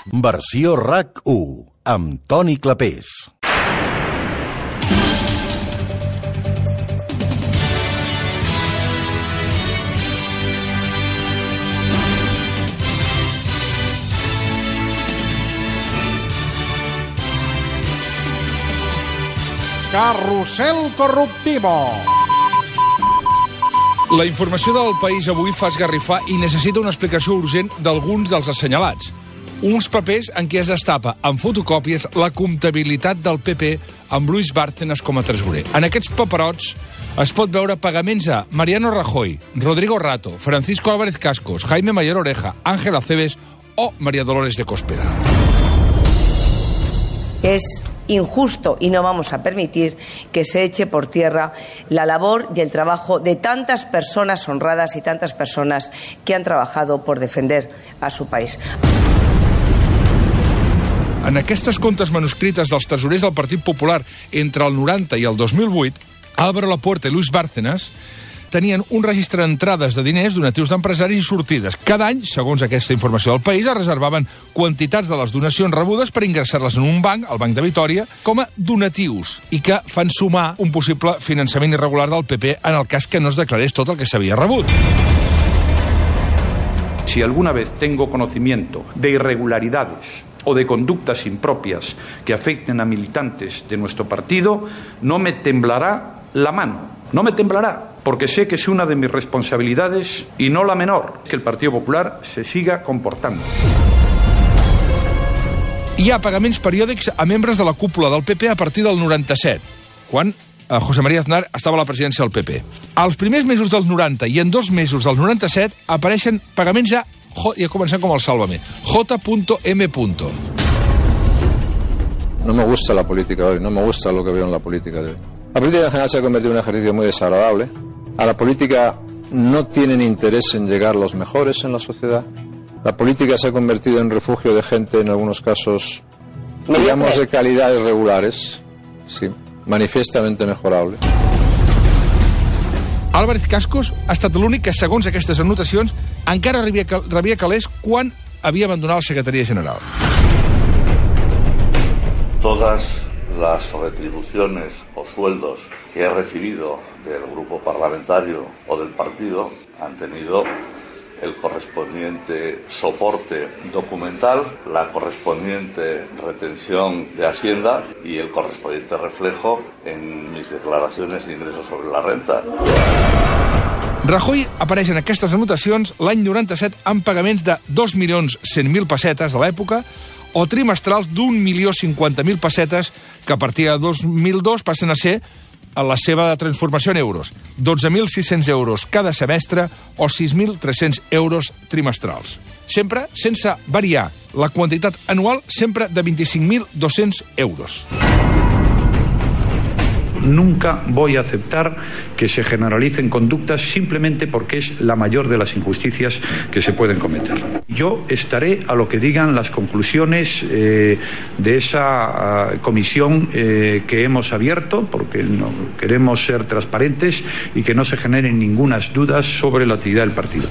Versió RAC1, amb Toni Clapés. Carrusel corruptivo. La informació del País avui fa esgarrifar i necessita una explicació urgent d'alguns dels assenyalats. Uns papers en què es destapa amb fotocòpies la comptabilitat del PP amb Luis Bárcenas com a tresorer. En aquests paperots es pot veure pagaments a Mariano Rajoy, Rodrigo Rato, Francisco Álvarez Cascos, Jaime Mayor Oreja, Ángel Acebes o María Dolores de Cospedal. Es injusto y no vamos a permitir que se eche por tierra la labor y el trabajo de tantas personas honradas y tantas personas que han trabajado por defender a su país. En aquestes comptes manuscrites dels tresorers del Partit Popular entre el 90 i el 2008, Álvaro Lapuerta i Luis Bárcenas tenien un registre d'entrades de diners, donatius d'empresaris i sortides. Cada any, segons aquesta informació del País, es reservaven quantitats de les donacions rebudes per ingressar-les en un banc, el Banc de Vitòria, com a donatius, i que fan sumar un possible finançament irregular del PP en el cas que no es declarés tot el que s'havia rebut. Si alguna vez tengo conocimiento de irregularidades o de conductas impropias que afecten a militantes de nuestro partido, no me temblará la mano. No me temblará, porque sé que es una de mis responsabilidades y no la menor, que el Partido Popular se siga comportando. Hi ha pagaments periòdics a membres de la cúpula del PP a partir del 97, quan José María Aznar estava a la presidència del PP. Als primers mesos del 90 i en 2 mesos del 97 apareixen pagaments a, ja comencem com el Sálvame, J.M. No me gusta la política hoy, no me gusta lo que veo en la política de hoy. La política en general se ha convertido en un ejercicio muy desagradable. A la política no tienen interés en llegar los mejores en la sociedad. La política se ha convertido en refugio de gente, en algunos casos, digamos, de calidades regulares, sí, manifiestamente mejorable. Álvarez Cascos ha estat l'únic que, segons aquestes anotacions, encara rebia calés quan havia abandonat la Secretaria General. Todas las retribuciones o sueldos que he recibido del grupo parlamentario o del partido han tenido el correspondiente soporte documental, la correspondiente retención de Hacienda y el correspondiente reflejo en mis declaraciones de ingresos sobre la renta. Rajoy apareix en aquestes anotacions l'any 97 amb pagaments de 2.100.000 pessetes de l'època o trimestrals d'1.050.000 pessetes que a partir de 2002 passen a ser a la seva transformació en euros. 12.600 euros cada semestre o 6.300 euros trimestrals. Sempre sense variar. La quantitat anual sempre de 25.200 euros. Nunca voy a aceptar que se generalicen conductas simplemente porque es la mayor de las injusticias que se pueden cometer. Yo estaré a lo que digan las conclusiones de esa comisión que hemos abierto, porque no, queremos ser transparentes y que no se generen ninguna dudas sobre la actividad del partido.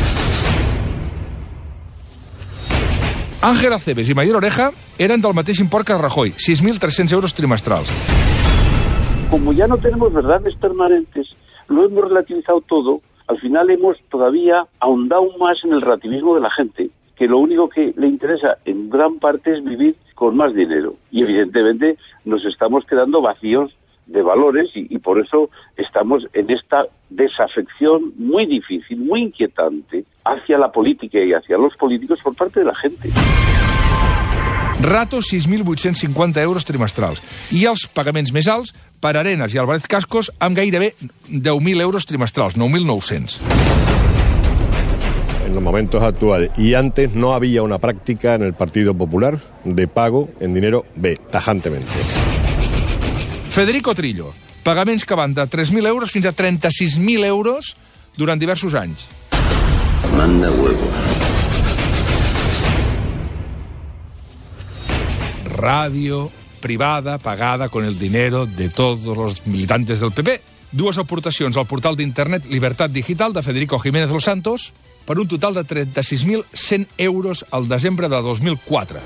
Ángel Acebes i Mayor Oreja eren del mateix import que Rajoy, 6.300 euros trimestrals. Como ya no tenemos verdades permanentes, lo hemos relativizado todo, al final hemos todavía ahondado más en el relativismo de la gente, que lo único que le interesa en gran parte es vivir con más dinero. Y evidentemente nos estamos quedando vacíos de valores y por eso estamos en esta desafección muy difícil, muy inquietante hacia la política y hacia los políticos por parte de la gente. Rato, 6.850 euros trimestrals. I els pagaments més alts per Arenas i Álvarez Cascos amb gairebé 10.000 euros trimestrals, 9.900. En los momentos actuales y antes no había una práctica en el Partido Popular de pago en dinero B, tajantemente. Federico Trillo, pagaments que van de 3.000 euros fins a 36.000 euros durant diversos anys. Manda huevos. Radio privada pagada con el dinero de todos los militantes del PP. Dues aportacions al portal d'internet Libertad Digital de Federico Jiménez Los Santos per un total de 36.100 euros al desembre de 2004.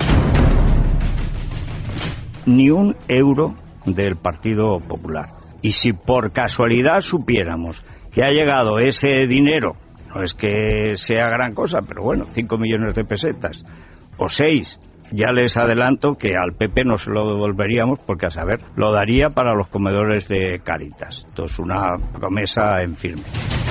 Ni un euro del Partido Popular. Y si por casualidad supiéramos que ha llegado ese dinero, no es que sea gran cosa, pero bueno, 5 millones de pesetas, o 6, ya les adelanto que al PP no se lo devolveríamos porque, a saber, lo daría para los comedores de Càritas. Entonces, una promesa en firme.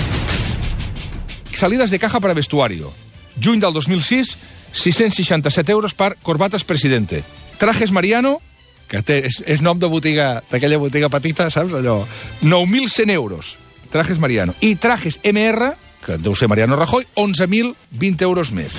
Salides de caja per a vestuario. Juny del 2006, 667 euros per Corbatas Presidente. Trajes Mariano, que és nom de botiga, d'aquella botiga petita, saps? Allò. 9.100 euros. Trajes Mariano. I Trajes MR, que deu ser Mariano Rajoy, 11.020 euros més.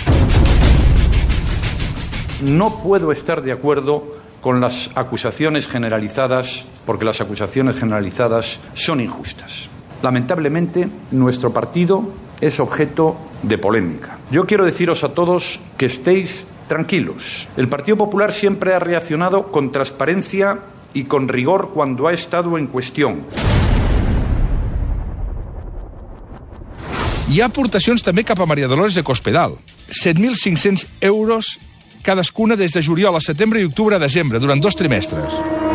No puedo estar de acuerdo con las acusaciones generalizadas, porque las acusaciones generalizadas son injustas. Lamentablemente, nuestro partido es objeto de polémica. Yo quiero deciros a todos que estéis tranquilos. El Partido Popular siempre ha reaccionado con transparencia y con rigor cuando ha estado en cuestión. Hi ha aportacions també cap a Maria Dolores de Cospedal. 7.500 euros cadascuna des de juliol a setembre i octubre a desembre, durant 2 trimestres.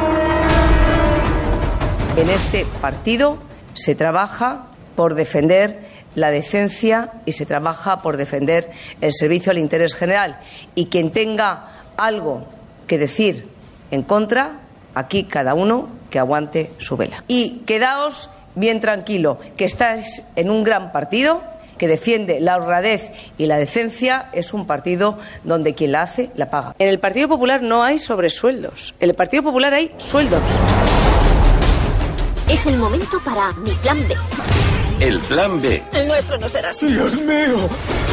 En este partido se trabaja por defender la decencia y se trabaja por defender el servicio al interés general. Y quien tenga algo que decir en contra, aquí cada uno que aguante su vela. Y quedaos bien tranquilo, que estáis en un gran partido que defiende la honradez y la decencia. Es un partido donde quien la hace, la paga. En el Partido Popular no hay sobresueldos. En el Partido Popular hay sueldos. Es el momento para mi plan B. El plan B. El nuestro no será así. ¡Dios mío!